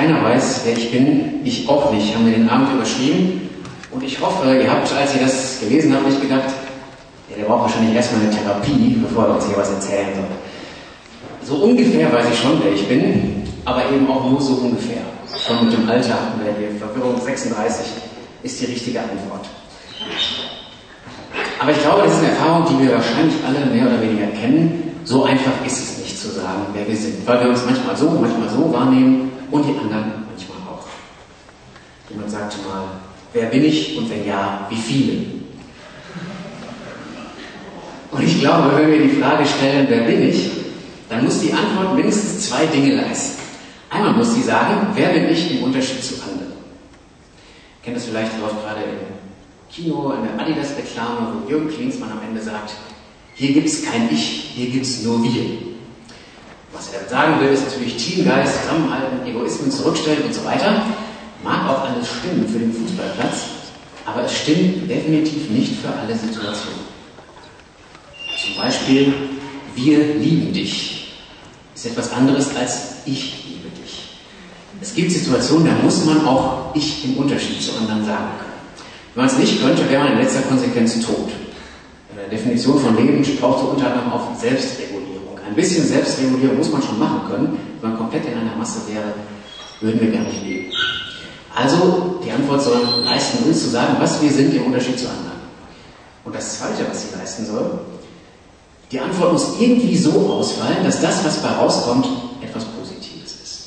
Keiner weiß, wer ich bin, ich auch nicht, haben wir den Abend überschrieben. Und ich hoffe, ihr habt, als ihr das gelesen habt, nicht gedacht, ja, der braucht wahrscheinlich erstmal eine Therapie, bevor er uns hier was erzählen soll. So ungefähr weiß ich schon, wer ich bin, aber eben auch nur so ungefähr. Schon mit dem Alter hatten wir hier, Verwirrung 36 ist die richtige Antwort. Aber ich glaube, das ist eine Erfahrung, die wir wahrscheinlich alle mehr oder weniger kennen. So einfach ist es nicht zu sagen, wer wir sind, weil wir uns manchmal so wahrnehmen und die anderen manchmal auch. Jemand sagte mal, wer bin ich und wenn ja, wie viele? Und ich glaube, wenn wir die Frage stellen, wer bin ich, dann muss die Antwort mindestens zwei Dinge leisten. Einmal muss sie sagen, wer bin ich im Unterschied zu anderen? Ihr kennt das vielleicht, läuft gerade im Kino, in der Adidas-Reklame, wo Jürgen Klinsmann am Ende sagt, hier gibt es kein Ich, hier gibt es nur wir. Was er damit sagen will, ist natürlich Teamgeist, Zusammenhalten, Egoismen zurückstellen und so weiter. Mag auch alles stimmen für den Fußballplatz, aber es stimmt definitiv nicht für alle Situationen. Zum Beispiel, wir lieben dich, ist etwas anderes als ich liebe dich. Es gibt Situationen, da muss man auch ich im Unterschied zu anderen sagen können. Wenn man es nicht könnte, wäre man in letzter Konsequenz tot. In der Definition von Leben taucht so unter anderem auf Selbstregulierung. Ein bisschen Selbstregulierung muss man schon machen können. Wenn man komplett in einer Masse wäre, würden wir gar nicht leben. Also, die Antwort soll leisten, uns zu sagen, was wir sind im Unterschied zu anderen. Und das Zweite, was sie leisten soll, die Antwort muss irgendwie so ausfallen, dass das, was bei rauskommt, etwas Positives ist.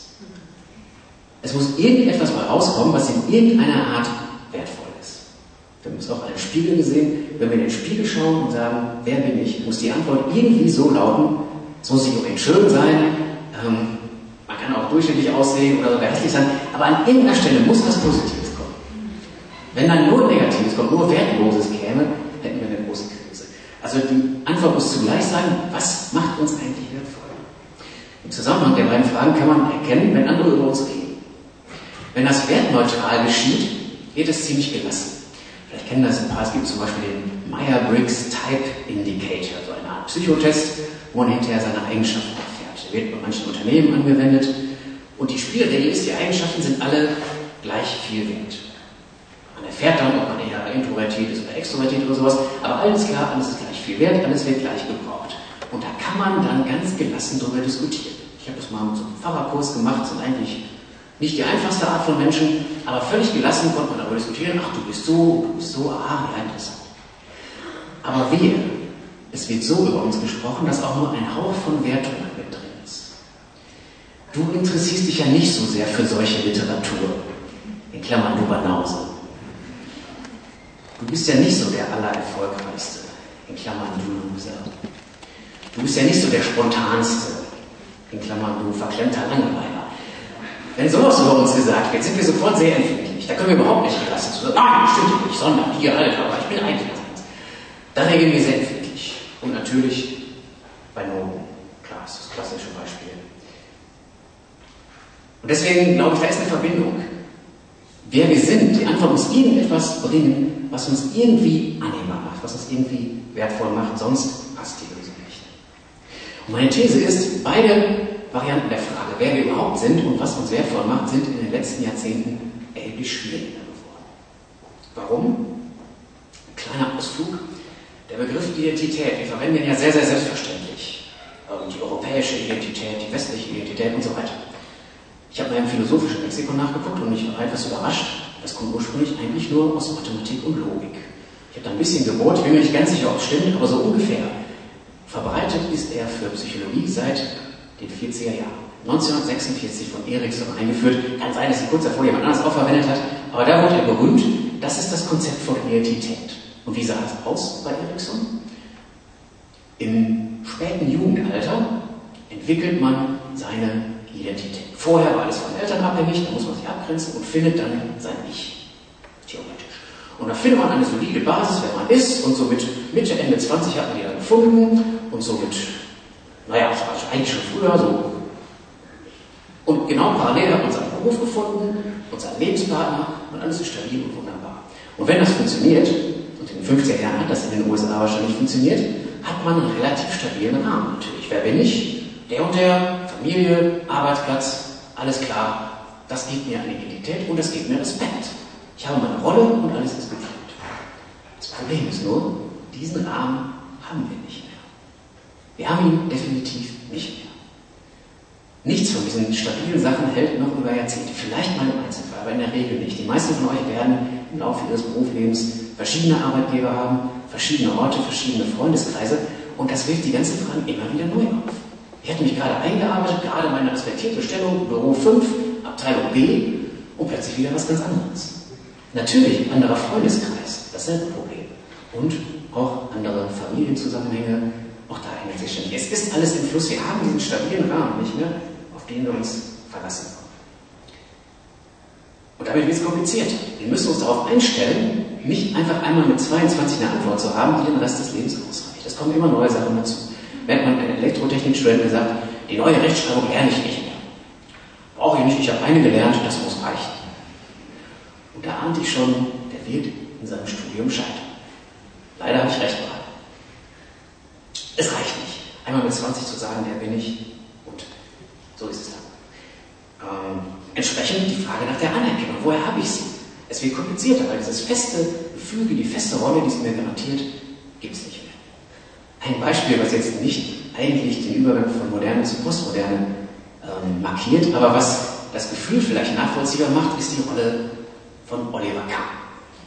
Es muss irgendetwas bei rauskommen, was in irgendeiner Art wertvoll ist. Wir haben es auch an einem Spiegel gesehen. Wenn wir in den Spiegel schauen und sagen, wer bin ich, muss die Antwort irgendwie so lauten, es muss nicht unbedingt schön sein, man kann auch durchschnittlich aussehen oder sogar hässlich sein, aber an irgendeiner Stelle muss was Positives kommen. Wenn dann nur Negatives kommt, nur Wertloses käme, hätten wir eine große Krise. Also die Antwort muss zugleich sein, was macht uns eigentlich wertvoll? Im Zusammenhang der beiden Fragen kann man erkennen, wenn andere über uns reden. Wenn das wertneutral geschieht, wird es ziemlich gelassen. Vielleicht kennen das ein paar, es gibt zum Beispiel den Myers-Briggs Type Indicator, so eine Art Psychotest, wo man hinterher seine Eigenschaften erfährt. Der wird bei manchen Unternehmen angewendet und die Spielregel ist, die Eigenschaften sind alle gleich viel wert. Man erfährt dann, ob man eher introvertiert ist oder extrovertiert oder sowas, aber alles klar, alles ist gleich viel wert, alles wird gleich gebraucht. Und da kann man dann ganz gelassen darüber diskutieren. Ich habe das mal mit so einem Pfarrerkurs gemacht, sind eigentlich nicht die einfachste Art von Menschen, aber völlig gelassen konnte man darüber diskutieren, ach, du bist so, ja, interessant. Aber wehe, es wird so über uns gesprochen, dass auch nur ein Hauch von Wertung mit drin ist. Du interessierst dich ja nicht so sehr für solche Literatur, in Klammern du Banause. Du bist ja nicht so der Allererfolgreichste, in Klammern du Loser. Du bist ja nicht so der Spontanste, in Klammern du verklemmter Langweiler. Wenn sowas über uns gesagt wird, sind wir sofort sehr empfindlich. Da können wir überhaupt nicht gelassen zu sagen, nein, stimmt nicht, sondern hier, Alter, aber ich bin eigentlich ganz anders. Da reagieren wir sehr empfindlich. Und natürlich bei Noten. Klar, das ist das klassische Beispiel. Und deswegen glaube ich, da ist eine Verbindung. Wer wir sind, die Antwort muss irgendetwas bringen, was uns irgendwie annehmbar macht, was uns irgendwie wertvoll macht, sonst passt die Lösung nicht. Und meine These ist, beide Varianten der Frage, wer wir überhaupt sind und was uns wertvoll macht, sind in den letzten Jahrzehnten erheblich schwieriger geworden. Warum? Ein kleiner Ausflug. Der Begriff Identität, wir verwenden den ja sehr, sehr selbstverständlich. Die europäische Identität, die westliche Identität und so weiter. Ich habe mal im philosophischen Lexikon nachgeguckt und mich war etwas überrascht. Das kommt ursprünglich eigentlich nur aus Mathematik und Logik. Ich habe da ein bisschen gebohrt, ich bin mir nicht ganz sicher, ob es stimmt, aber so ungefähr. Verbreitet ist er für Psychologie seit den 40er Jahren. 1946 von Erikson eingeführt. Kann sein, dass ihn kurz davor jemand anderes auch verwendet hat, aber da wurde er berühmt. Das ist das Konzept von Identität. Und wie sah das aus bei Erikson? Im späten Jugendalter entwickelt man seine Identität. Vorher war alles von Eltern abhängig, da muss man sich abgrenzen und findet dann sein Ich. Theoretisch. Und da findet man eine solide Basis, wer man ist, und so mit Mitte, Ende 20 hat man die dann gefunden und so mit, naja, eigentlich schon früher so. Und genau parallel hat man seinen Beruf gefunden und seinen Lebenspartner und alles ist stabil und wunderbar. Und wenn das funktioniert, und in den 50er Jahren hat das in den USA wahrscheinlich funktioniert, hat man einen relativ stabilen Rahmen natürlich. Wer bin ich? Der und der, Familie, Arbeitsplatz, alles klar, Das gibt mir eine Identität und das gibt mir Respekt. Ich habe meine Rolle und alles ist gefüllt. Das Problem ist nur, diesen Rahmen haben wir nicht mehr. Wir haben ihn definitiv nicht mehr. Nichts von diesen stabilen Sachen hält noch über Jahrzehnte. Vielleicht mal im Einzelfall, aber in der Regel nicht. Die meisten von euch werden im Laufe ihres Berufslebens verschiedene Arbeitgeber haben, verschiedene Orte, verschiedene Freundeskreise und das wirft die ganzen Fragen immer wieder neu auf. Ich hatte mich gerade eingearbeitet, gerade meine respektierte Stellung, Büro 5, Abteilung B und plötzlich wieder was ganz anderes. Natürlich, anderer Freundeskreis, dasselbe Problem. Und auch andere Familienzusammenhänge, auch da ändert sich ständig. Es ist alles im Fluss, wir haben diesen stabilen Rahmen nicht mehr, auf den wir uns verlassen können. Und damit wird es kompliziert. Wir müssen uns darauf einstellen, nicht einfach einmal mit 22 eine Antwort zu haben, die den Rest des Lebens ausreicht. Es kommen immer neue Sachen dazu. Wenn man einem Elektrotechnikstudent gesagt, die neue Rechtschreibung lerne ich nicht mehr. Brauche ich nicht, ich habe eine gelernt, das muss reichen. Und da ahnte ich schon, der wird in seinem Studium scheitern. Leider habe ich recht behalten. Es reicht nicht, einmal mit 20 zu sagen, wer bin ich, und so ist es dann. Entsprechend die Frage nach der Anerkennung. Woher habe ich sie? Es wird komplizierter, weil dieses feste Gefüge, die feste Rolle, die es mir garantiert, gibt es nicht mehr. Ein Beispiel, was jetzt nicht eigentlich den Übergang von Moderne zu Postmoderne markiert, aber was das Gefühl vielleicht nachvollziehbar macht, ist die Rolle von Oliver Kahn.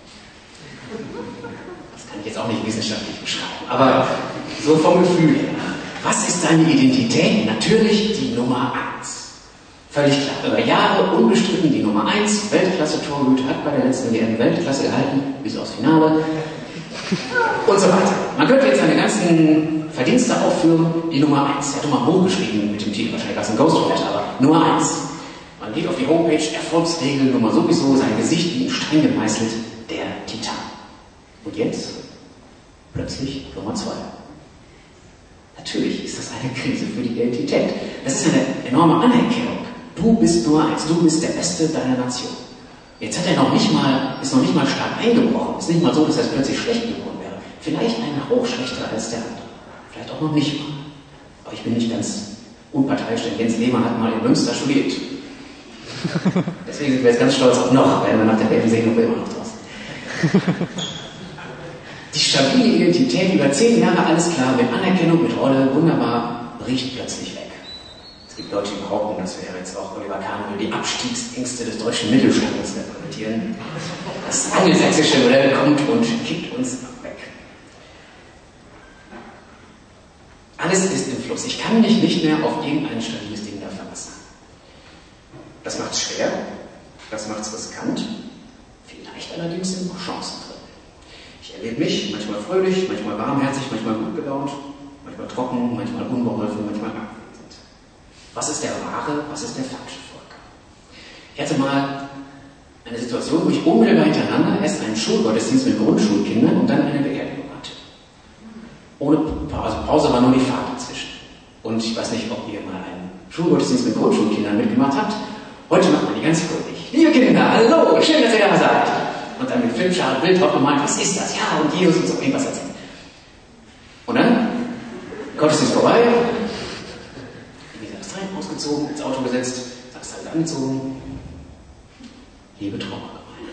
Das kann ich jetzt auch nicht wissenschaftlich beschreiben, aber so vom Gefühl her. Was ist seine Identität? Natürlich die Nummer 1. Völlig klar. Über Jahre unbestritten die Nummer 1, Weltklasse-Torhüter, hat bei der letzten WM Weltklasse gehalten, bis aufs Finale und so weiter. Man könnte jetzt seine ganzen Verdienste aufführen, die Nummer 1. Er hat mal hochgeschrieben mit dem Titel, wahrscheinlich was ein Ghostwriter, aber Nummer 1. Man geht auf die Homepage, Erfolgsregel Nummer sowieso, sein Gesicht wie in Stein gemeißelt, der Titan. Und jetzt plötzlich Nummer 2. Natürlich ist das eine Krise für die Identität. Das ist eine enorme Anerkennung. Du bist Nummer 1, du bist der Beste deiner Nation. Jetzt ist noch nicht mal stark eingebrochen. Es ist nicht mal so, dass er plötzlich schlecht geworden wäre. Vielleicht ein Hauch schlechter als der andere. Vielleicht auch noch nicht mal. Aber ich bin nicht ganz unparteiisch, denn Jens Lehmann hat mal in Münster studiert. Deswegen sind wir jetzt ganz stolz auf noch, werden wir nach der WM sehen, ob wir immer noch draußen. Die stabile Identität über 10 Jahre, alles klar, mit Anerkennung, mit Rolle, wunderbar, bricht plötzlich weg. Es gibt Leute, die behaupten, dass wir jetzt auch Oliver Kahn will die Abstiegsängste des deutschen Mittelstandes repräsentieren. Das angelsächsische Modell kommt und kickt uns weg. Alles ist im Fluss. Ich kann mich nicht mehr auf irgendein stabiles Ding da verlassen. Das macht es schwer, das macht es riskant, vielleicht allerdings sind auch Chancen drin. Ich erlebe mich manchmal fröhlich, manchmal warmherzig, manchmal gut gelaunt, manchmal trocken, manchmal unbeholfen, manchmal abwesend. Was ist der wahre, was ist der falsche Volker? Ich hatte mal eine Situation, wo ich unmittelbar hintereinander erst einen Schulgottesdienst mit Grundschulkindern und dann eine Beerdigung hatte. Ohne Pause. Pause war nur die Fahrt dazwischen. Und ich weiß nicht, ob ihr mal einen Schulgottesdienst mit Grundschulkindern mitgemacht habt. Heute macht man die ganz fröhlich. Liebe Kinder, hallo, schön, dass ihr da seid. Und dann mit Filmschale, Bild drauf gemalt, was ist das? Ja, und Jesus und so, irgendwas erzählt. Und dann, Gottesdienst vorbei, wie gesagt, das Teil ausgezogen, ins Auto gesetzt, das Teil angezogen. Liebe Trauergemeinde.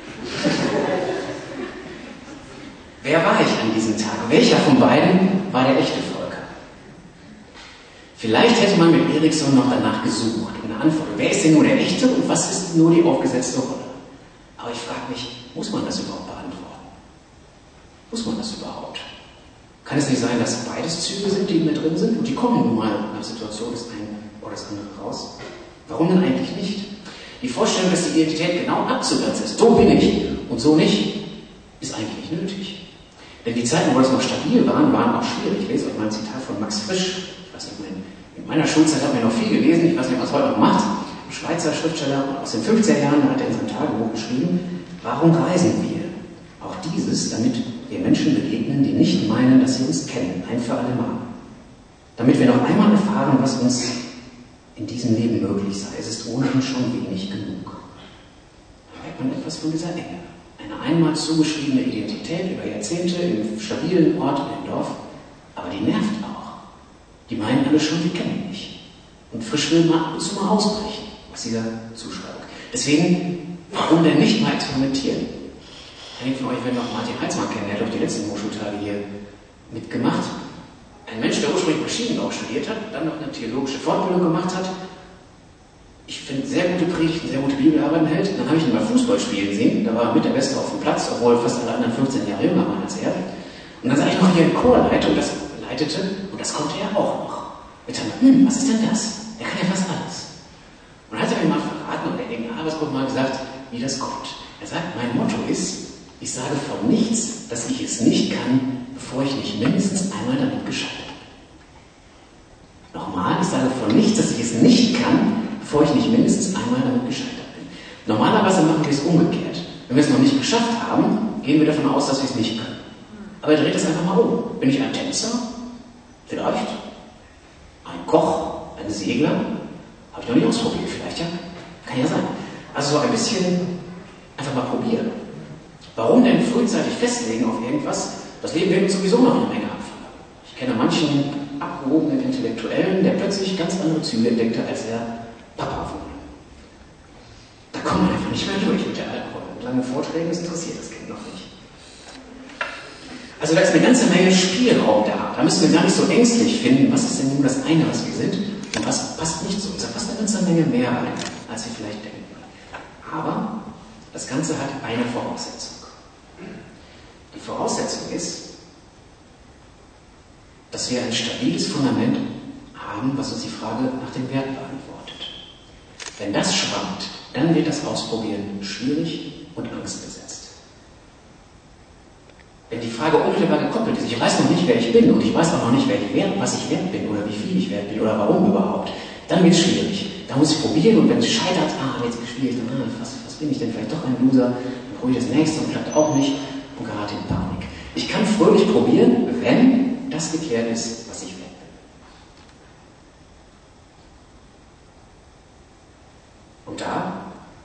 Wer war ich an diesem Tag? Welcher von beiden war der echte Volker? Vielleicht hätte man mit Eriksson noch danach gesucht und eine Antwort. Wer ist denn nur der echte und was ist nur die aufgesetzte Rolle? Aber ich frage mich, muss man das überhaupt beantworten? Muss man das überhaupt? Kann es nicht sein, dass beides Züge sind, die mit drin sind und die kommen nun mal nach Situation das eine oder das andere raus? Warum denn eigentlich nicht? Die Vorstellung, dass die Identität genau abzugrenzen ist, so bin ich und so nicht, ist eigentlich nicht nötig. Denn die Zeiten, wo das noch stabil waren auch schwierig. Ich lese euch mal ein Zitat von Max Frisch. Ich weiß nicht, in meiner Schulzeit haben wir noch viel gelesen, ich weiß nicht, was heute noch macht. Ein Schweizer Schriftsteller aus den 50er Jahren hat er in seinem Tagebuch geschrieben, warum reisen wir? Auch dieses, damit wir Menschen begegnen, die nicht meinen, dass sie uns kennen, ein für alle Mal. Damit wir noch einmal erfahren, was uns in diesem Leben möglich sei. Es ist ohnehin schon wenig genug. Da merkt man etwas von dieser Enge. Eine einmal zugeschriebene Identität über Jahrzehnte im stabilen Ort, im Dorf, aber die nervt auch. Die meinen alle schon, die kennen mich. Und Frisch will mal ab und zu mal ausbrechen, was sie da zuschreiben. Deswegen, warum denn nicht mal experimentieren? Einige von euch werden noch Martin Heitzmann kennen, der hat doch die letzten Hochschultage hier mitgemacht. Ein Mensch, der ursprünglich Maschinenbau studiert hat, dann noch eine theologische Fortbildung gemacht hat, ich finde, sehr gute Predigten, sehr gute Bibelarbeiten hält. Dann habe ich ihn mal Fußball spielen sehen, da war er mit der Beste auf dem Platz, obwohl fast alle anderen 15 Jahre jünger waren als er. Und dann sah ich noch hier einen Chorleiter, das leitete, und das konnte er auch noch. Ich dachte, was ist denn das? Der kann ja fast alles. Und dann hat er mir mal verraten, und in der Arbeitsgruppe mal gesagt, wie das kommt. Er sagt, mein Motto ist, ich sage von nichts, dass ich es nicht kann, bevor ich nicht mindestens einmal damit gescheitert bin. Nochmal, ich sage von nichts, dass ich es nicht kann, bevor ich nicht mindestens einmal damit gescheitert bin. Normalerweise machen wir es umgekehrt. Wenn wir es noch nicht geschafft haben, gehen wir davon aus, dass wir es nicht können. Aber dreht es einfach mal um. Bin ich ein Tänzer? Vielleicht. Ein Koch? Ein Segler? Habe ich noch nicht ausprobiert. Vielleicht ja. Kann ja sein. Also so ein bisschen einfach mal probieren. Warum denn frühzeitig festlegen auf irgendwas? Das Leben wird uns sowieso noch eine Menge abfallen. Ich kenne manchen abgehobenen Intellektuellen, der plötzlich ganz andere Züge entdeckte, als er Papa wurde. Da kommt man einfach nicht mehr durch mit der Alkohol. Und lange Vorträge, das interessiert das Kind noch nicht. Also da ist eine ganze Menge Spielraum da. Da müssen wir gar nicht so ängstlich finden, was ist denn nun das eine, was wir sind, und was passt nicht zu uns. Da passt eine ganze Menge mehr rein, als wir vielleicht denken. Aber das Ganze hat eine Voraussetzung. Die Voraussetzung ist, dass wir ein stabiles Fundament haben, was uns die Frage nach dem Wert beantwortet. Wenn das schwankt, dann wird das Ausprobieren schwierig und angstbesetzt. Wenn die Frage unmittelbar gekoppelt ist, ich weiß noch nicht, wer ich bin, und ich weiß auch noch nicht, was ich wert bin oder wie viel ich wert bin oder warum überhaupt, dann wird es schwierig. Da muss ich probieren, und wenn es scheitert, jetzt spiele ich dann, was bin ich denn, vielleicht doch ein Loser, dann probiere ich das nächste und klappt auch nicht und gerate in Panik. Ich kann fröhlich probieren, wenn das geklärt ist, was ich wert bin. Und da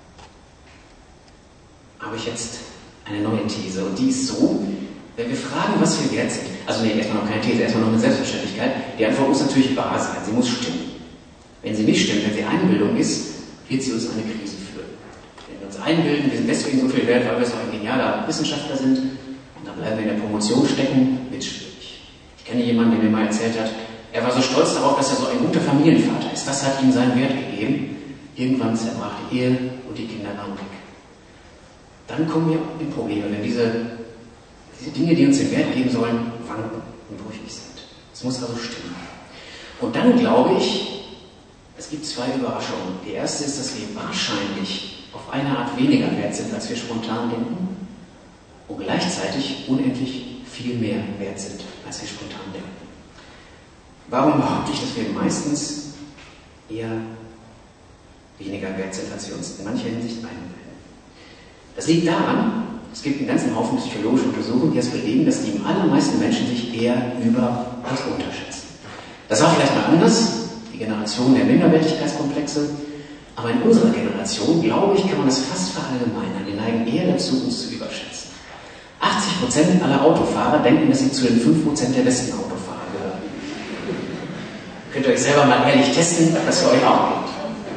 habe ich jetzt eine neue These, und die ist so: Wenn wir fragen, was wir wert sind, also erstmal noch keine These, erstmal noch eine Selbstverständlichkeit, die Antwort muss natürlich wahr sein, sie muss stimmen. Wenn sie nicht stimmt, wenn sie Einbildung ist, wird sie uns in eine Krise führen. Wenn wir uns einbilden, wir sind deswegen so viel wert, weil wir so ein genialer Wissenschaftler sind, und dann bleiben wir in der Promotion stecken, wird es schwierig. Ich kenne jemanden, der mir mal erzählt hat, er war so stolz darauf, dass er so ein guter Familienvater ist. Das hat ihm seinen Wert gegeben. Irgendwann zerbrach die Ehe und die Kinder waren weg. Dann kommen wir in Probleme, wenn diese Dinge, die uns den Wert geben sollen, wanken und brüchig sind. Es muss also stimmen. Und dann glaube ich, es gibt zwei Überraschungen. Die erste ist, dass wir wahrscheinlich auf eine Art weniger wert sind, als wir spontan denken, und gleichzeitig unendlich viel mehr wert sind, als wir spontan denken. Warum behaupte ich, dass wir meistens eher weniger wert sind, als wir uns in mancher Hinsicht einbilden? Das liegt daran, es gibt einen ganzen Haufen psychologischer Untersuchungen, die das belegen, dass die allermeisten Menschen sich eher über- als unterschätzen. Das war vielleicht mal anders, die Generation der Minderwertigkeitskomplexe, aber in unserer Generation, glaube ich, kann man das fast verallgemeinern. Wir neigen eher dazu, uns zu überschätzen. 80% aller Autofahrer denken, dass sie zu den 5% der besten Autofahrer gehören. Könnt ihr euch selber mal ehrlich testen, ob das für euch auch geht.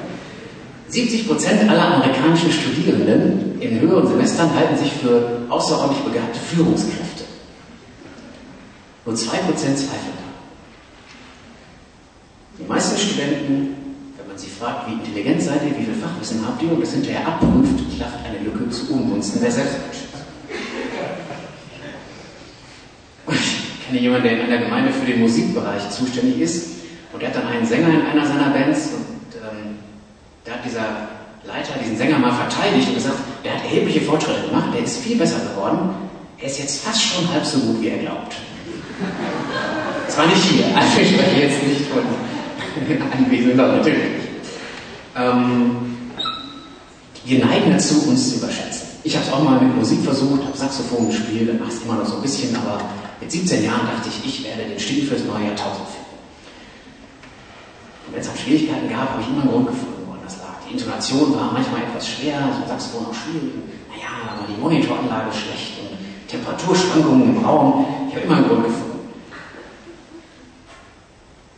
70% aller amerikanischen Studierenden in höheren Semestern halten sich für außerordentlich begabte Führungskräfte. Nur 2% zweifeln daran. Die meisten Studenten, wenn man sie fragt, wie intelligent seid ihr, wie viel Fachwissen habt ihr, und das hinterher abprüft, klafft eine Lücke zu Ungunsten der Selbsteinschätzung. Und ich kenne jemanden, der in einer Gemeinde für den Musikbereich zuständig ist, und der hat dann einen Sänger in einer seiner Bands, und da hat dieser Leiter diesen Sänger mal verteidigt und gesagt, der hat erhebliche Fortschritte gemacht, der ist viel besser geworden, er ist jetzt fast schon halb so gut, wie er glaubt. Das war nicht hier, also ich spreche jetzt nicht von anwesenden Leuten. Wir neigen dazu, uns zu überschätzen. Ich habe es auch mal mit Musik versucht, habe Saxophon gespielt, dann mache ich es immer noch so ein bisschen, aber mit 17 Jahren dachte ich, ich werde den Stil fürs neue Jahrtausend finden. Und wenn es auch Schwierigkeiten gab, habe ich immer einen Grund gefunden, woran das lag. Die Intonation war manchmal etwas schwer, so Saxophon auch schwierig. Naja, aber die Monitoranlage ist schlecht und Temperaturschwankungen im Raum. Ich habe immer einen Grund gefunden.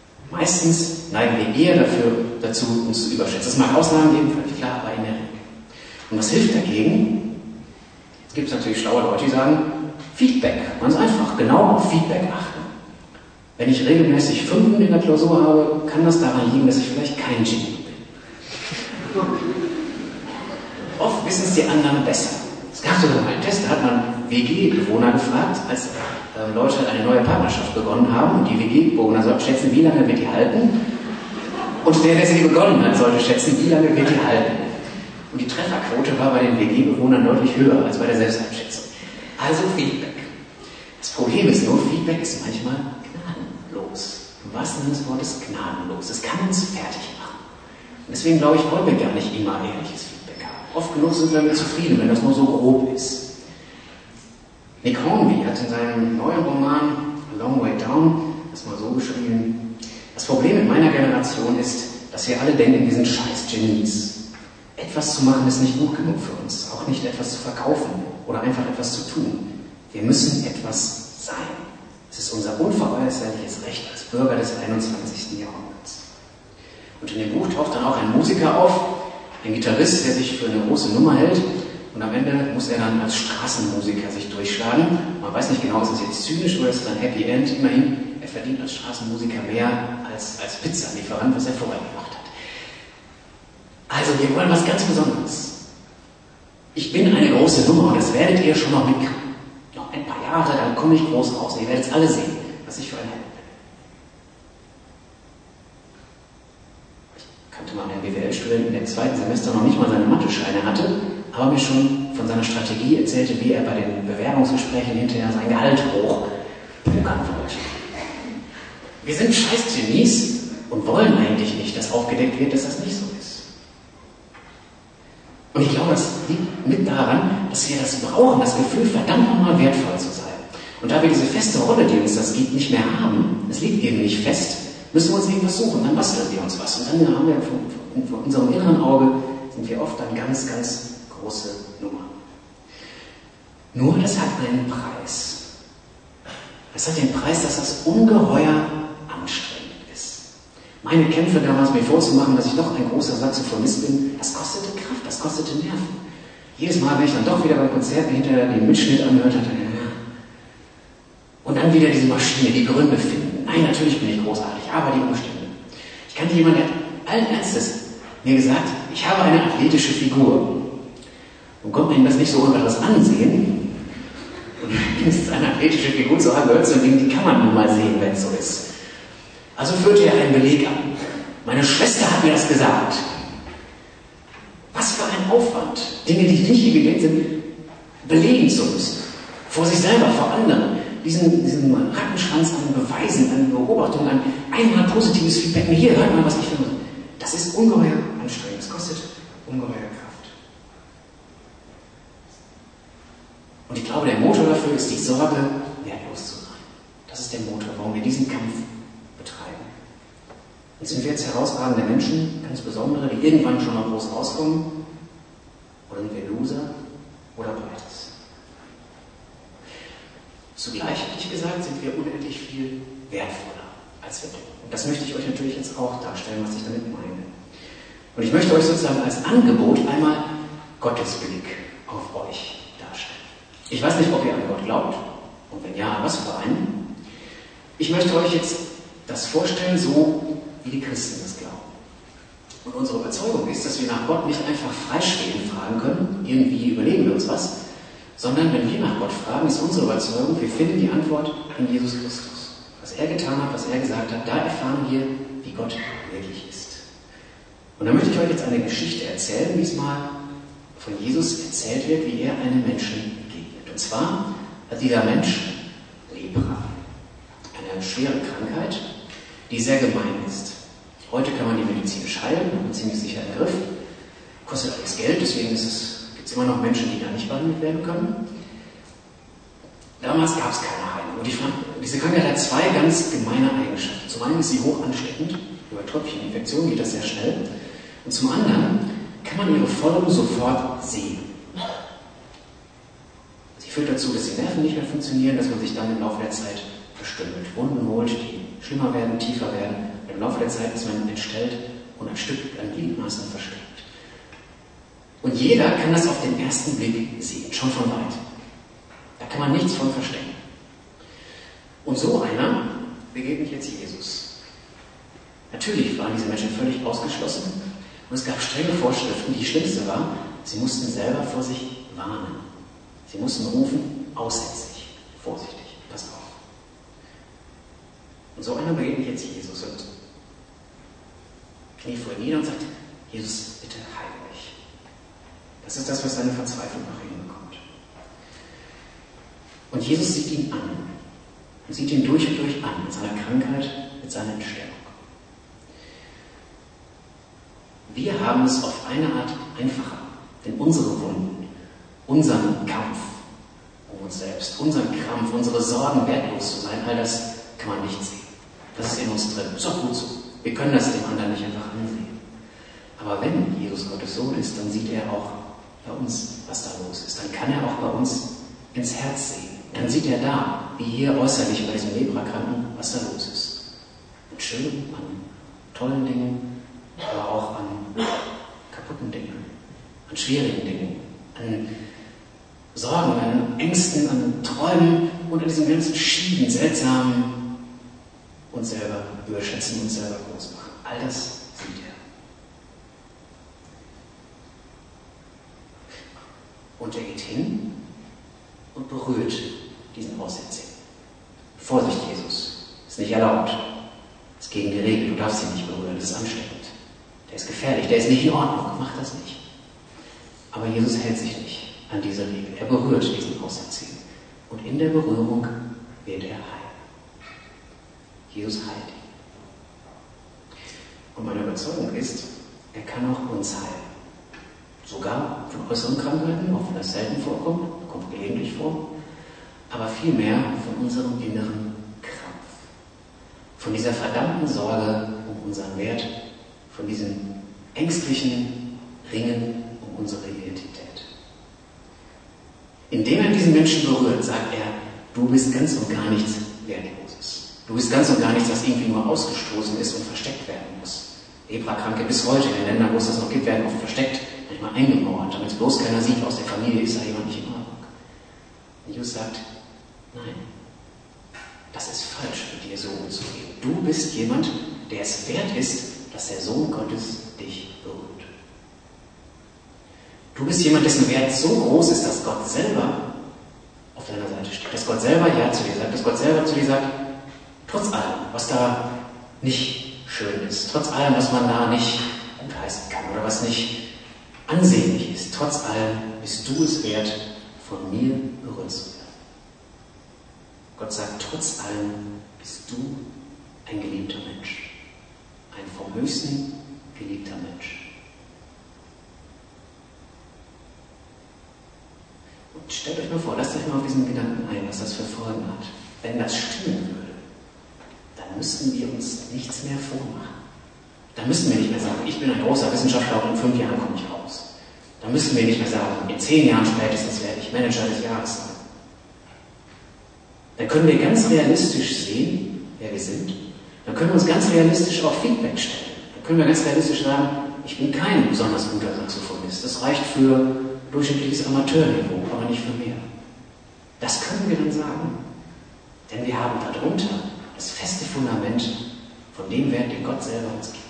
Meistens neigen wir eher dazu, uns zu überschätzen. Es mag Ausnahmen geben, völlig klar, aber in der Regel. Und was hilft dagegen? Jetzt gibt es natürlich schlaue Leute, die sagen, Feedback. Ganz einfach, genau auf Feedback achten. Wenn ich regelmäßig 5 in der Klausur habe, kann das daran liegen, dass ich vielleicht kein Genie bin. Oft wissen es die anderen besser. Es gab sogar mal einen Test, da hat man WG-Bewohner gefragt, als Leute eine neue Partnerschaft begonnen haben und die WG-Bewohner sollten schätzen, wie lange wird die halten. Und der sie begonnen hat, sollte schätzen, wie lange wird die halten. Und die Trefferquote war bei den WG-Bewohnern deutlich höher als bei der Selbsteinschätzung. Also Feedback. Das Problem ist nur, Feedback ist manchmal gnadenlos. Im wahrsten Sinne des Wortes gnadenlos. Es kann uns fertig machen. Und deswegen glaube ich, wollen wir gar nicht immer ehrliches Feedback haben. Oft genug sind wir damit zufrieden, wenn das nur so grob ist. Nick Hornby hat in seinem neuen Roman A Long Way Down das mal so geschrieben: Das Problem in meiner Generation ist, dass wir alle denken, wir sind scheiß Genies. Etwas zu machen ist nicht gut genug für uns, auch nicht etwas zu verkaufen oder einfach etwas zu tun. Wir müssen etwas sein. Es ist unser unveräußerliches Recht als Bürger des 21. Jahrhunderts. Und in dem Buch taucht dann auch ein Musiker auf, ein Gitarrist, der sich für eine große Nummer hält. Und am Ende muss er dann als Straßenmusiker sich durchschlagen. Man weiß nicht genau, ist das jetzt zynisch oder ist das ein Happy End? Immerhin, er verdient als Straßenmusiker mehr als Pizzalieferant, was er vorher gemacht hat. Also, wir wollen was ganz Besonderes. Ich bin eine große Nummer und das werdet ihr schon noch mitkriegen. Noch ein paar Jahre, dann komme ich groß raus. Ihr werdet es alle sehen, was ich für ein Held bin. Ich kannte mal einen BWL-Studenten, der im 2. Semester noch nicht mal seine Mathe-Scheine hatte, aber mir schon von seiner Strategie erzählte, wie er bei den Bewerbungsgesprächen hinterher sein Gehalt hochpokern wollte. Wir sind scheiß Genies und wollen eigentlich nicht, dass aufgedeckt wird, dass das nicht so ist. Und ich glaube, das liegt mit daran, dass wir das brauchen, das Gefühl, verdammt nochmal wertvoll zu sein. Und da wir diese feste Rolle, die uns das gibt, nicht mehr haben, es liegt eben nicht fest, müssen wir uns irgendwas suchen, dann basteln wir uns was. Und dann haben wir vor unserem inneren Auge, sind wir oft dann ganz, ganz große Nummer. Nur das hat einen Preis. Das hat den Preis, dass das ungeheuer anstrengend ist. Meine Kämpfe damals, mir vorzumachen, dass ich doch ein großer Saxophonist bin, das kostete Kraft, das kostete Nerven. Jedes Mal, wenn ich dann doch wieder beim Konzert hinterher den Mitschnitt anhört hatte, und dann wieder diese Maschine, die Gründe finden. Nein, natürlich bin ich großartig, aber die Umstände. Ich kannte jemanden, der hat allen Ernstes mir gesagt, ich habe eine athletische Figur. Und konnte man ihm das nicht so ohne was ansehen. Und mindestens eine athletische Figur zu haben, gehört zu dem Ding, die kann man nun mal sehen, wenn es so ist. Also führte er einen Beleg an. Meine Schwester hat mir das gesagt. Was für ein Aufwand, Dinge, die nicht evident sind, belegen zu müssen. Vor sich selber, vor anderen. Diesen Rattenschwanz an Beweisen, an Beobachtungen, an einmal positives Feedback. Hier, hört mal, was ich finde. Das ist ungeheuer anstrengend. Das kostet ungeheuer Kraft. Und ich glaube, der Motor dafür ist die Sorge, wertlos zu sein. Das ist der Motor, warum wir diesen Kampf betreiben. Und sind wir jetzt herausragende Menschen, ganz besondere, die irgendwann schon mal groß rauskommen? Oder sind wir Loser? Oder beides? Zugleich, hätte ich gesagt, sind wir unendlich viel wertvoller, als wir denken. Und das möchte ich euch natürlich jetzt auch darstellen, was ich damit meine. Und ich möchte euch sozusagen als Angebot einmal Gottes Blick auf euch darstellen. Ich weiß nicht, ob ihr an Gott glaubt, und wenn ja, an was für einen. Ich möchte euch jetzt das vorstellen, so wie die Christen das glauben. Und unsere Überzeugung ist, dass wir nach Gott nicht einfach freischwebend fragen können, irgendwie überlegen wir uns was, sondern wenn wir nach Gott fragen, ist unsere Überzeugung, wir finden die Antwort in Jesus Christus. Was er getan hat, was er gesagt hat, da erfahren wir, wie Gott wirklich ist. Und da möchte ich euch jetzt eine Geschichte erzählen, wie es mal von Jesus erzählt wird, wie er einem Menschen begegnet. Und zwar hat dieser Mensch Lepra, eine schwere Krankheit, die sehr gemein ist. Heute kann man die medizinisch heilen, und ziemlich sicher im Griff. Kostet alles Geld, deswegen gibt es immer noch Menschen, die da nicht behandelt werden können. Damals gab es keine Heilung. Und diese Krankheit hat zwei ganz gemeine Eigenschaften. Zum einen ist sie hoch ansteckend, über Tröpfcheninfektionen geht das sehr schnell. Und zum anderen kann man ihre Folgen sofort sehen. Sie führt dazu, dass die Nerven nicht mehr funktionieren, dass man sich dann im Laufe der Zeit verstümmelt. Wunden holt, die schlimmer werden, tiefer werden. Und im Laufe der Zeit ist man entstellt und ein Stück an Gliedmaßen versteckt. Und jeder kann das auf den ersten Blick sehen, schon von weit. Da kann man nichts von verstecken. Und so einer begegnet jetzt Jesus. Natürlich waren diese Menschen völlig ausgeschlossen und es gab strenge Vorschriften. Die schlimmste war, sie mussten selber vor sich warnen. Sie mussten rufen, aussätzlich, vorsichtig, passt auf. Und so einer begegnet jetzt Jesus und kniet vor ihm nieder und sagt, Jesus, bitte heile mich. Das ist das, was seine Verzweiflung nach ihm bekommt. Und Jesus sieht ihn an und sieht ihn durch und durch an, mit seiner Krankheit, mit seiner Entstellung. Wir haben es auf eine Art einfacher, denn unsere Wunden, unseren Kampf um uns selbst, unseren Krampf, unsere Sorgen, wertlos zu sein, all das kann man nicht sehen. Das ist in uns drin. Ist auch gut so. Wir können das dem anderen nicht einfach ansehen. Aber wenn Jesus Gottes Sohn ist, dann sieht er auch bei uns, was da los ist. Dann kann er auch bei uns ins Herz sehen. Dann sieht er da, wie hier äußerlich bei diesem Leprakranken, was da los ist. An schönen, an tollen Dingen, aber auch an kaputten Dingen, an schwierigen Dingen, an Sorgen, an Ängsten, an Träumen und an diesem ganzen Schieben, seltsamen, uns selber überschätzen, uns selber groß machen. All das sieht er. Und er geht hin und berührt diesen Aussätzigen. Vorsicht, Jesus, ist nicht erlaubt. Ist gegen die Regel, du darfst ihn nicht berühren, das ist ansteckend. Der ist gefährlich, der ist nicht in Ordnung, mach das nicht. Aber Jesus hält sich nicht an diese Regel. Er berührt diesen Aussätzigen. Und in der Berührung wird er heil. Jesus heilt ihn. Und meine Überzeugung ist, er kann auch uns heilen. Sogar von äußeren Krankheiten, auch wenn das selten vorkommt, kommt gelegentlich vor, aber vielmehr von unserem inneren Krampf. Von dieser verdammten Sorge um unseren Wert, von diesem ängstlichen Ringen um unsere Identität. Indem er diesen Menschen berührt, sagt er, du bist ganz und gar nichts Wertloses. Du bist ganz und gar nichts, was irgendwie nur ausgestoßen ist und versteckt werden muss. Leprakranke bis heute in den Ländern, wo es das noch gibt, werden oft versteckt, manchmal eingemauert, damit es bloß keiner sieht, aus der Familie ist da jemand nicht in Ordnung. Und Jesus sagt, nein, das ist falsch, mit dir so umzugehen. Du bist jemand, der es wert ist, dass der Sohn Gottes dich berührt. Du bist jemand, dessen Wert so groß ist, dass Gott selber auf deiner Seite steht. Dass Gott selber Ja zu dir sagt. Dass Gott selber zu dir sagt, trotz allem, was da nicht schön ist, trotz allem, was man da nicht gutheißen kann oder was nicht ansehnlich ist, trotz allem bist du es wert, von mir berührt zu werden. Gott sagt, trotz allem bist du ein geliebter Mensch. Ein vom Höchsten geliebter Mensch. Und stellt euch mal vor, lasst euch mal auf diesen Gedanken ein, was das für Folgen hat. Wenn das stimmen würde, dann müssten wir uns nichts mehr vormachen. Dann müssten wir nicht mehr sagen, ich bin ein großer Wissenschaftler und in 5 Jahren komme ich raus. Dann müssten wir nicht mehr sagen, in 10 Jahren spätestens werde ich Manager des Jahres sein. Dann können wir ganz realistisch sehen, wer wir sind. Dann können wir uns ganz realistisch auch Feedback stellen. Dann können wir ganz realistisch sagen, ich bin kein besonders guter Saxophonist. Das reicht für durchschnittliches Amateurniveau, aber nicht für mehr. Das können wir dann sagen. Denn wir haben darunter das feste Fundament von dem Wert, den Gott selber uns gibt.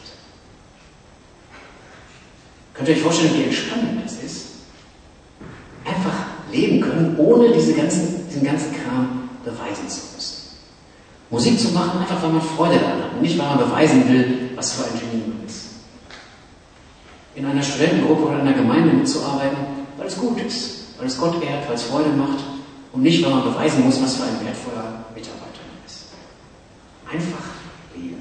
Könnt ihr euch vorstellen, wie entspannend das ist? Einfach leben können, ohne diesen ganzen Kram beweisen zu müssen. Musik zu machen, einfach weil man Freude daran hat und nicht, weil man beweisen will, was für ein Genie man ist. In einer Studentengruppe oder in einer Gemeinde mitzuarbeiten, weil es gut ist, weil es Gott ehrt, weil es Freude macht und nicht, weil man beweisen muss, was für ein wertvoller Mitarbeiter man ist. Einfach leben.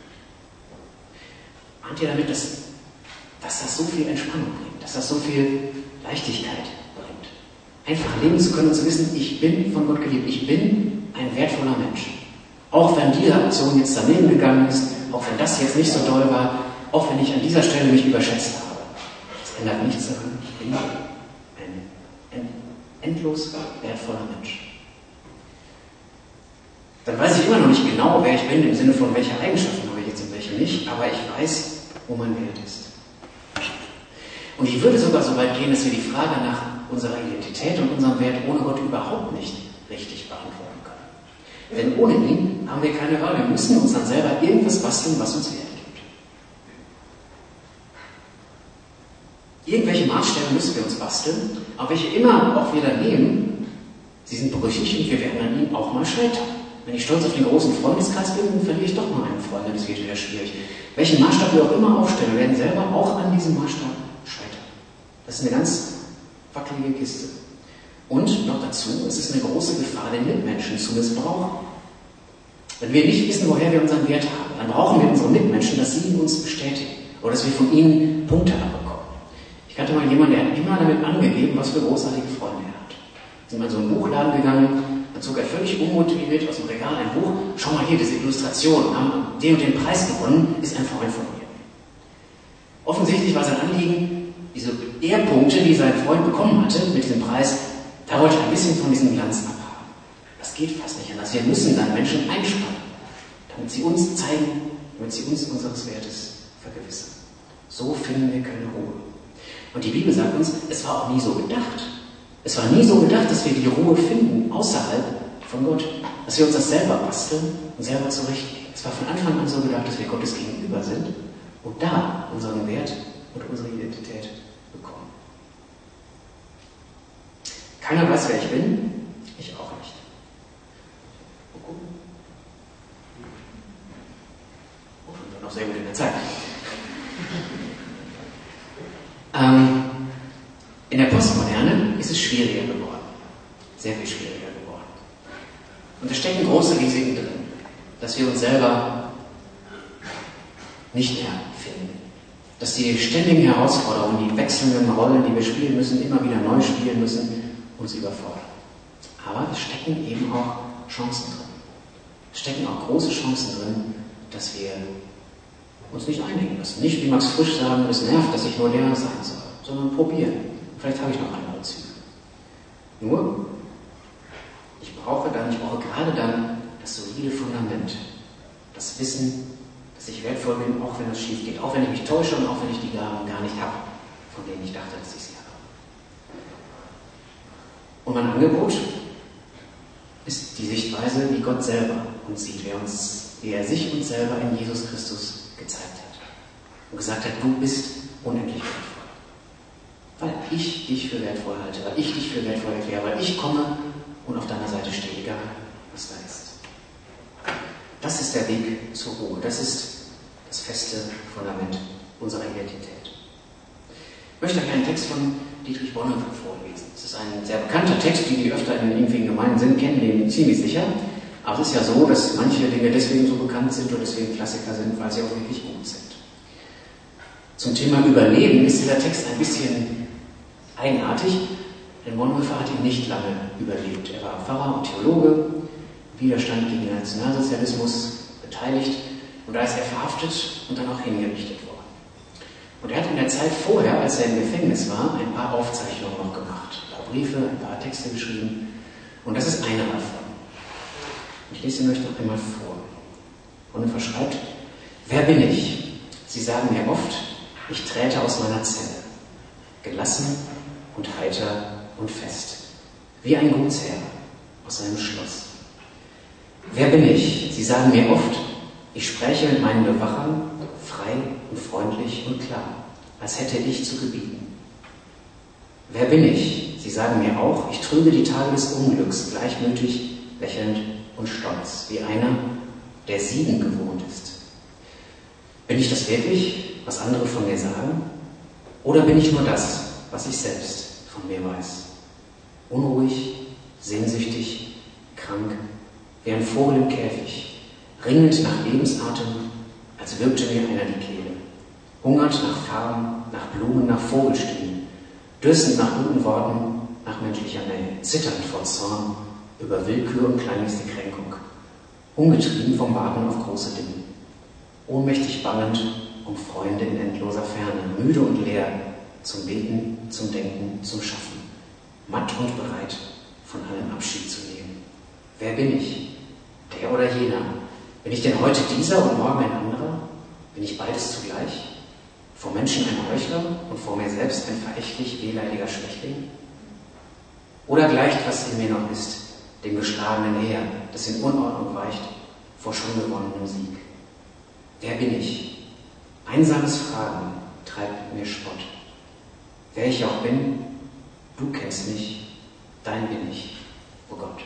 Ahnt ihr damit, dass das so viel Entspannung bringt, dass das so viel Leichtigkeit bringt? Einfach leben zu können und zu wissen, ich bin von Gott geliebt, ich bin ein wertvoller Mensch. Auch wenn diese Aktion jetzt daneben gegangen ist, auch wenn das jetzt nicht so doll war, auch wenn ich an dieser Stelle mich überschätzt habe. Das ändert nichts daran, ich bin ein endlos wertvoller Mensch. Dann weiß ich immer noch nicht genau, wer ich bin, im Sinne von welche Eigenschaften habe ich jetzt und welche nicht, aber ich weiß, wo mein Wert ist. Und ich würde sogar so weit gehen, dass wir die Frage nach unserer Identität und unserem Wert ohne Gott überhaupt nicht richtig beantworten können. Denn ohne ihn haben wir keine Wahl. Wir müssen uns dann selber irgendwas basteln, was uns Wert gibt. Irgendwelche Maßstäbe müssen wir uns basteln, aber welche immer auch wir dann nehmen, sie sind brüchig und wir werden an ihnen auch mal scheitern. Wenn ich stolz auf den großen Freundeskreis bin, dann verliere ich doch mal einen Freund, dann ist es wieder schwierig. Welchen Maßstab wir auch immer aufstellen, wir werden selber auch an diesem Maßstab scheitern. Das ist eine ganz wackelige Kiste. Und noch dazu, es ist eine große Gefahr, den Mitmenschen zu missbrauchen. Wenn wir nicht wissen, woher wir unseren Wert haben, dann brauchen wir unsere Mitmenschen, dass sie uns bestätigen oder dass wir von ihnen Punkte abbekommen. Ich kannte mal jemanden, der hat immer damit angegeben, was für großartige Freunde er hat. Sind mal in so einen Buchladen gegangen, dann zog er völlig unmotiviert aus dem Regal ein Buch. Schau mal hier, diese Illustration, haben den und den Preis gewonnen, ist ein Freund von mir. Offensichtlich war sein Anliegen, diese Ehrpunkte, die sein Freund bekommen hatte mit diesem Preis, da wollte er ein bisschen von diesem Glanz abhaben. Das geht fast nicht anders. Wir müssen dann Menschen einspannen, damit sie uns zeigen, damit sie uns unseres Wertes vergewissern. So finden wir keine Ruhe. Und die Bibel sagt uns, es war auch nie so gedacht. Es war nie so gedacht, dass wir die Ruhe finden, außerhalb von Gott. Dass wir uns das selber basteln und selber zurechtlegen. Es war von Anfang an so gedacht, dass wir Gottes gegenüber sind und da unseren Wert und unsere Identität bekommen. Keiner weiß, wer ich bin, ich auch nicht. Oh, wir sind noch sehr gut in der Zeit. In der Postmoderne ist es schwieriger geworden. Sehr viel schwieriger geworden. Und da stecken große Risiken drin, dass wir uns selber nicht mehr finden. Dass die ständigen Herausforderungen, die wechselnden Rollen, die wir spielen müssen, immer wieder neu spielen müssen, uns überfordern. Aber es stecken eben auch Chancen drin. Es stecken auch große Chancen drin, dass wir uns nicht einhängen müssen. Nicht, wie Max Frisch sagen, es nervt, dass ich nur Lehrer sein soll, sondern probieren. Vielleicht habe ich noch andere Züge. Nur, ich brauche gerade dann das solide Fundament. Das Wissen, dass ich wertvoll bin, auch wenn es schief geht. Auch wenn ich mich täusche und auch wenn ich die Gaben gar nicht habe, von denen ich dachte, dass ich sie habe. Und mein Angebot ist die Sichtweise, wie Gott selber uns sieht, wie er sich uns selber in Jesus Christus gezeigt hat. Und gesagt hat, du bist unendlich wertvoll. Weil ich dich für wertvoll halte, weil ich dich für wertvoll erkläre, weil ich komme und auf deiner Seite stehe, egal was da ist. Das ist der Weg zur Ruhe. Das ist das feste Fundament unserer Identität. Ich möchte euch einen Text von Dietrich Bonhoeffer vorlesen. Es ist ein sehr bekannter Text, die öfter in irgendwelchen Gemeinden sind, kennen den ziemlich sicher. Aber es ist ja so, dass manche Dinge deswegen so bekannt sind und deswegen Klassiker sind, weil sie auch wirklich gut sind. Zum Thema Überleben ist dieser Text ein bisschen eigenartig, denn Bonhoeffer hat ihn nicht lange überlebt. Er war Pfarrer und Theologe, Widerstand gegen den Nationalsozialismus beteiligt und da ist er verhaftet und dann auch hingerichtet worden. Und er hat in der Zeit vorher, als er im Gefängnis war, ein paar Aufzeichnungen noch gemacht, ein paar Briefe, ein paar Texte geschrieben und das ist eine davon. Ich lese ihn euch noch einmal vor. Bonhoeffer schreibt: Wer bin ich? Sie sagen mir oft, ich träte aus meiner Zelle, gelassen und heiter und fest, wie ein Gutsherr aus seinem Schloss. Wer bin ich? Sie sagen mir oft, ich spräche mit meinen Bewachern frei und freundlich und klar, als hätte ich zu gebieten. Wer bin ich? Sie sagen mir auch, ich trüge die Tage des Unglücks gleichmütig, lächelnd und stolz, wie einer, der Siegen gewohnt ist. Bin ich das wirklich, was andere von mir sagen? Oder bin ich nur das, was ich selbst von mir weiß? Unruhig, sehnsüchtig, krank, wie ein Vogel im Käfig, ringend nach Lebensatem, als würgte mir einer die Kehle. Hungert nach Farben, nach Blumen, nach Vogelstimmen, dürstend nach guten Worten, nach menschlicher Nähe, zitternd vor Zorn, über Willkür und kleinlichste Kränkung, ungetrieben vom Warten auf große Dinge, ohnmächtig bangend um Freunde in endloser Ferne, müde und leer, zum Beten, zum Denken, zum Schaffen, matt und bereit, von allem Abschied zu nehmen. Wer bin ich? Der oder jener? Bin ich denn heute dieser und morgen ein anderer? Bin ich beides zugleich? Vor Menschen ein Heuchler und vor mir selbst ein verächtlich wehleidiger Schwächling? Oder gleicht, was in mir noch ist, dem geschlagenen Heer, das in Unordnung weicht, vor schon gewonnenem Sieg? Wer bin ich? Einsames Fragen treibt mit mir Spott. Wer ich auch bin, du kennst mich, dein bin ich, o Gott.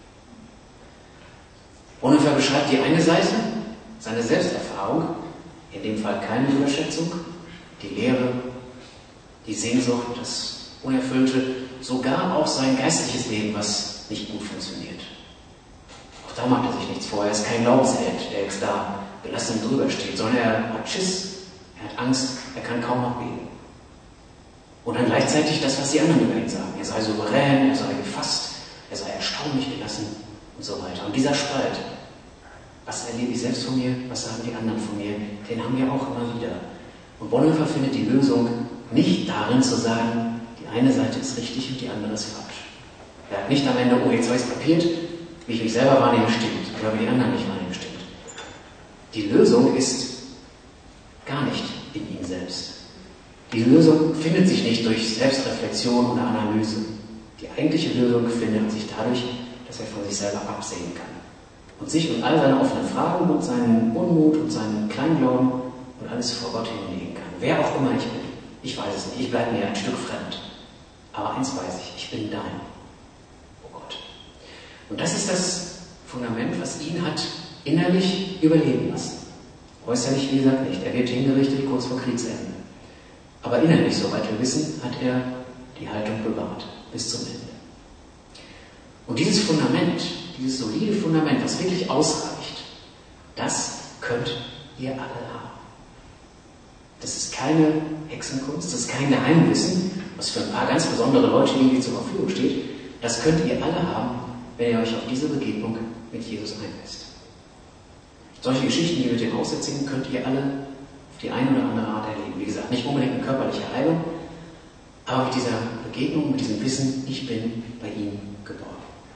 Bonhoeffer beschreibt die eine Seite, seine Selbsterfahrung, in dem Fall keine Überschätzung, die Leere, die Sehnsucht, das Unerfüllte, sogar auch sein geistliches Leben, was nicht gut funktioniert. Auch da macht er sich nichts vor. Er ist kein Glaubensheld, der jetzt da gelassen drüber steht, sondern er hat Schiss, er hat Angst, er kann kaum noch beten. Und dann gleichzeitig das, was die anderen über ihn sagen. Er sei souverän, er sei gefasst, er sei erstaunlich gelassen und so weiter. Und dieser Spalt, was erlebe ich selbst von mir, was sagen die anderen von mir, den haben wir auch immer wieder. Und Bonhoeffer findet die Lösung nicht darin zu sagen, die eine Seite ist richtig und die andere ist falsch. Er hat nicht am Ende, oh, jetzt habe ich es kapiert, wie ich mich selber wahrnehme, stimmt, oder wie die anderen mich wahrnehmen, stimmt. Die Lösung ist gar nicht in ihm selbst. Die Lösung findet sich nicht durch Selbstreflexion oder Analyse. Die eigentliche Lösung findet sich dadurch, dass er von sich selber absehen kann. Und sich und all seine offenen Fragen und seinen Unmut und seinen Kleinglauben und alles vor Gott hinlegen kann. Wer auch immer ich bin, ich weiß es nicht, ich bleibe mir ein Stück fremd. Aber eins weiß ich bin dein, oh Gott. Und das ist das Fundament, was ihn hat innerlich überleben lassen. Äußerlich, wie gesagt, nicht. Er wird hingerichtet kurz vor Kriegsende. Aber innerlich, soweit wir wissen, hat er die Haltung bewahrt bis zum Ende. Und dieses Fundament, dieses solide Fundament, was wirklich ausreicht, das könnt ihr alle haben. Das ist keine Hexenkunst, das ist kein Geheimwissen, was für ein paar ganz besondere Leute irgendwie zur Verfügung steht. Das könnt ihr alle haben, wenn ihr euch auf diese Begegnung mit Jesus einlässt. Solche Geschichten, die mit dem Aussätzigen, könnt ihr alle auf die eine oder andere Art erleben. Wie gesagt, nicht unbedingt eine körperliche Heilung, aber mit dieser Begegnung, mit diesem Wissen, ich bin bei ihm geborgen.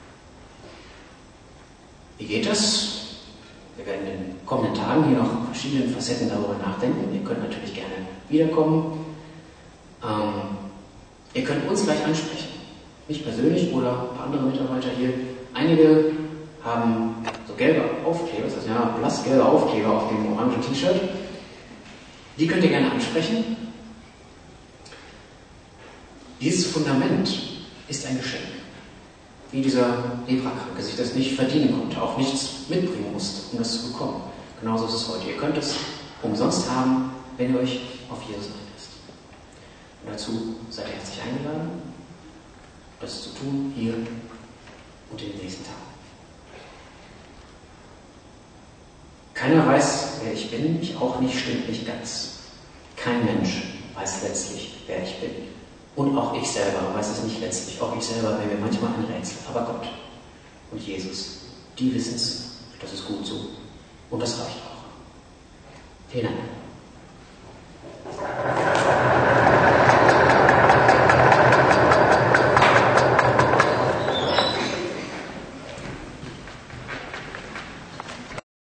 Wie geht das? Wir werden in den kommenden Tagen hier noch verschiedene Facetten darüber nachdenken. Ihr könnt natürlich gerne wiederkommen. Ihr könnt uns gleich ansprechen. Mich persönlich oder ein paar andere Mitarbeiter hier. Einige haben so gelbe Aufkleber, das heißt ja blassgelbe Aufkleber auf dem orangen T-Shirt. Die könnt ihr gerne ansprechen. Dieses Fundament ist ein Geschenk. Wie dieser Leprakranke sich das nicht verdienen konnte, auch nichts mitbringen musste, um das zu bekommen. Genauso ist es heute. Ihr könnt es umsonst haben, wenn ihr euch auf Jesus einlässt. Und dazu seid ihr herzlich eingeladen, das zu tun, hier und in den nächsten Tagen. Keiner weiß, wer ich bin, ich auch nicht, stimmt nicht ganz. Kein Mensch weiß letztlich, wer ich bin. Und auch ich selber weiß es nicht letztlich. Auch ich selber wäre mir manchmal ein Rätsel. Aber Gott und Jesus, die wissen es. Das ist gut so. Und das reicht auch. Vielen Dank.